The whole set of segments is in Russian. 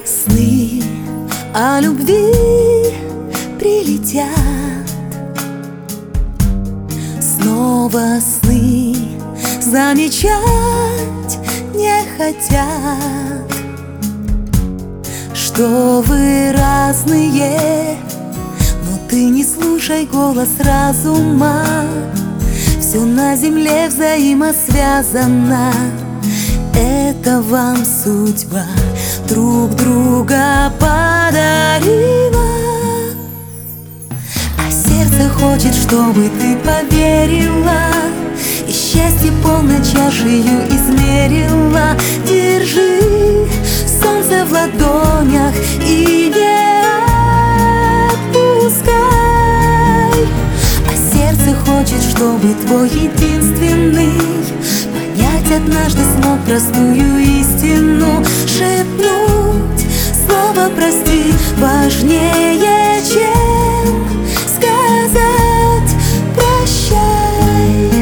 Сны о любви прилетят, снова сны замечать не хотят, что вы разные, но ты не слушай голос разума. Все на земле взаимосвязано, это вам судьба друг друга подарила. А сердце хочет, чтобы ты поверила, и счастье полной чашею измерила. Держи солнце в ладонях и не отпускай. А сердце хочет, чтобы твой единственный понять однажды смог простую истину. Шепнуть слово «прости» важнее, чем сказать «прощай».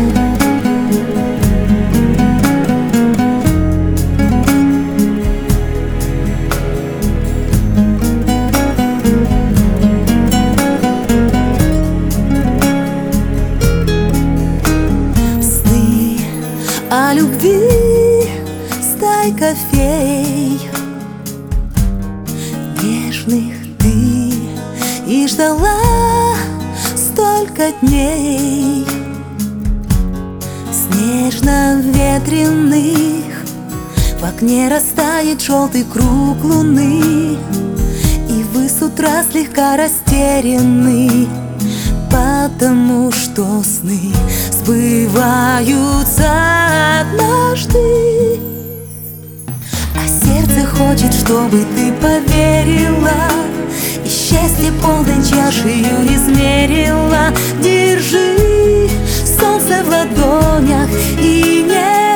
Сны о любви стайка фей нежных ты и ждала столько дней. Снежно-ветреных в окне растает желтый круг луны, и вы с утра слегка растеряны, потому что сны сбываются однажды. А сердце хочет, чтобы ты поверила, и счастье полной чашею измерила. Держи солнце в ладонях и не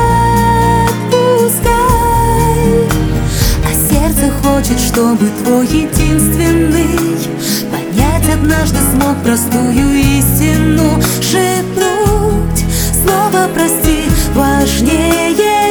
отпускай. А сердце хочет, чтобы твой единственный понять однажды смог простую истину. Шепнуть слово «прости» важнее,